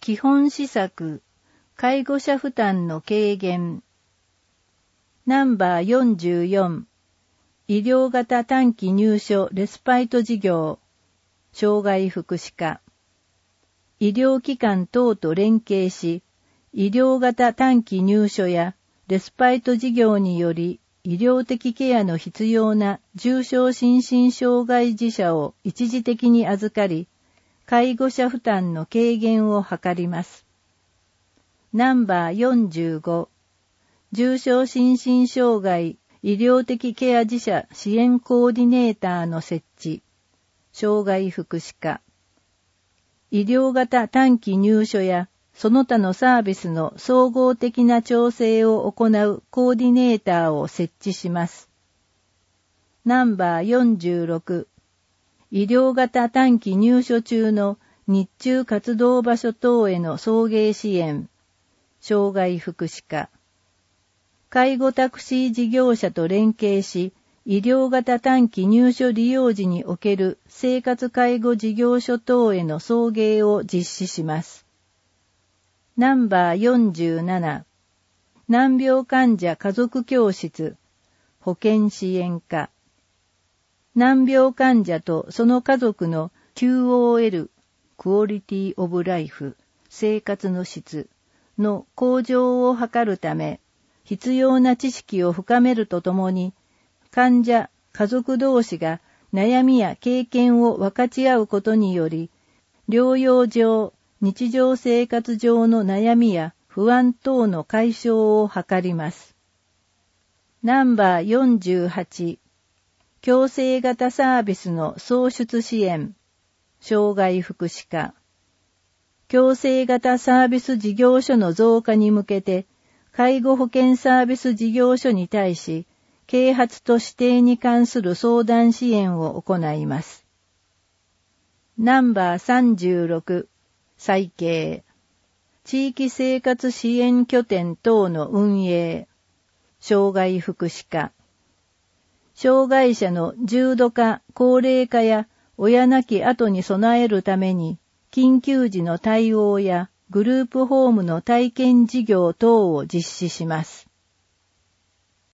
基本施策、介護者負担の軽減。ナンバー44、医療型短期入所レスパイト事業、障害福祉課。医療機関等と連携し、医療型短期入所やレスパイト事業により医療的ケアの必要な重症心身障害児者を一時的に預かり、介護者負担の軽減を図ります。ナンバー45、重症心身障害医療的ケア児者支援コーディネーターの設置、障害福祉課。医療型短期入所やその他のサービスの総合的な調整を行うコーディネーターを設置します。ナンバー46、医療型短期入所中の日中活動場所等への送迎支援、障害福祉課。介護タクシー事業者と連携し、医療型短期入所利用時における生活介護事業所等への送迎を実施します。ナンバー47、難病患者家族教室、保健支援課。難病患者とその家族の QOL、クオリティオブライフ、生活の質の向上を図るため、必要な知識を深めるとともに、患者、家族同士が悩みや経験を分かち合うことにより、療養上、日常生活上の悩みや不安等の解消を図ります。ナンバー48、共生型サービスの創出支援、障害福祉課。共生型サービス事業所の増加に向けて、介護保険サービス事業所に対し、啓発と指定に関する相談支援を行います。ナンバー36、再建。地域生活支援拠点等の運営。障害福祉課。障害者の重度化、高齢化や親亡き後に備えるために、緊急時の対応やグループホームの体験事業等を実施します。